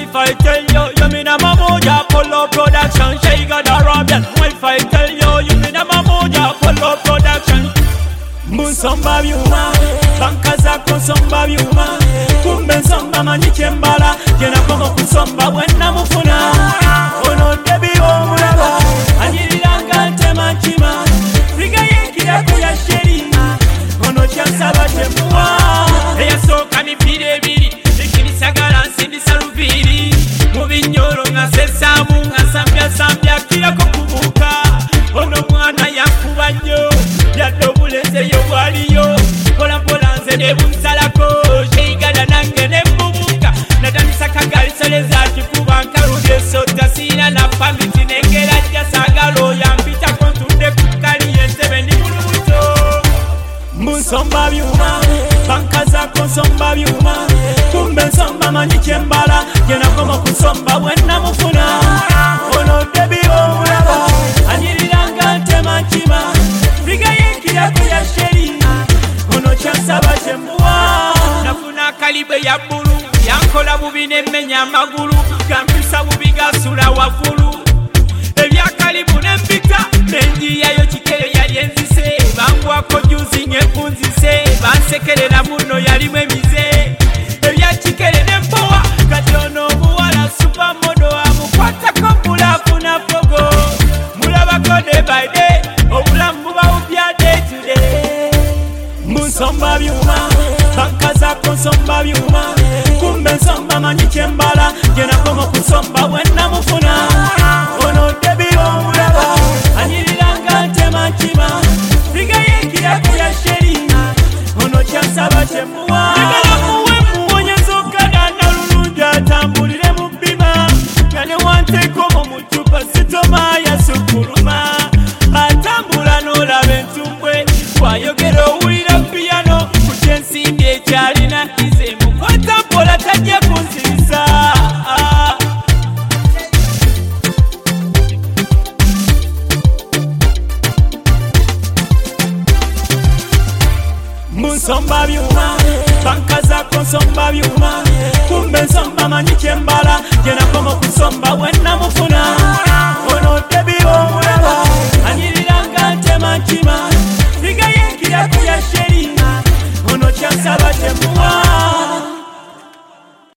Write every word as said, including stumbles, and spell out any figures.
If I tell you, you mean I'm a moja, Polo production, Shayga the Arabian. If I tell you, you mean I'm a moja, Polo production. Musomba byuma, banka zako nsomba byuma, kumbe nsomba manyi kyembala, gena komo kusomba bwenna mufuna. Ono debi omulaba, anyiriranga ntema nkima, friga yenkira ku ya sheri, ono kyansaba temuwa. Eyasooka mipiira ebiri, ekinisagala nsindisa luviri, mu binnyolo nga sesaamu nga sambya-sambya kirako kubuuka. Ono mwana yankuba nnyo, yadde obulenzi eyo bwaliyo, mpolampola nze ne bunsalako, Sheigada nange ne mbubuuka, natandisa kagali soleza kifuba nkaludde esota siina na pamiti nengera ajja saagala oyampitako ntudde ku kkali y'entebe ndi mulubuto. Munsomba byuma, banka zako nsomba byuma, kumbe nsomba manyi kyembala, gena komo kusomba bwenna mufuna. Ono debi omulaba, anyiriranga ntema nkima, friga yenkira ku ya sheri, ono kyansaba kyemuwa. Nafuna kalibe ya bbulu, yankola bubi nemmenya amagulu, gampisa bubi gasula waggulu. Ebyakalibu nempita, nenjiyayo kikere yali enzise, bangwako juzi ngepunzise, bansekerera muno yalimu emize. Ebyakikere nempowa, kati ono omuwala supermodo amukwatako mbulafuna fogo. Mulabako day by day, obulamu buba bupya day to day. Munsomba byuma, banka zako nsomba byuma, kumbe nsomba manyi kyembala, gena komo kusomba bwenna mufuna. Ono debi omulaba, anyiriranga ntema nkima, friga yenkira ku ya sheri, ono kyansaba kyemuwa. Njagala muwe muwonyeza okaganda lulungi atambulire mu bbima, nga ne wanteekomo mu ccupa sitoma yasukuluma. Atambula n'olaba entumbwe, bw'ayogera owulira piyano, ku kyensimbi ekyalina ize mukwata mpola tajja kunzirisa. Munsomba byuma, banka zako nsomba byuma, kumbe nsomba manyi kyembala, gena komo kusomba bwenna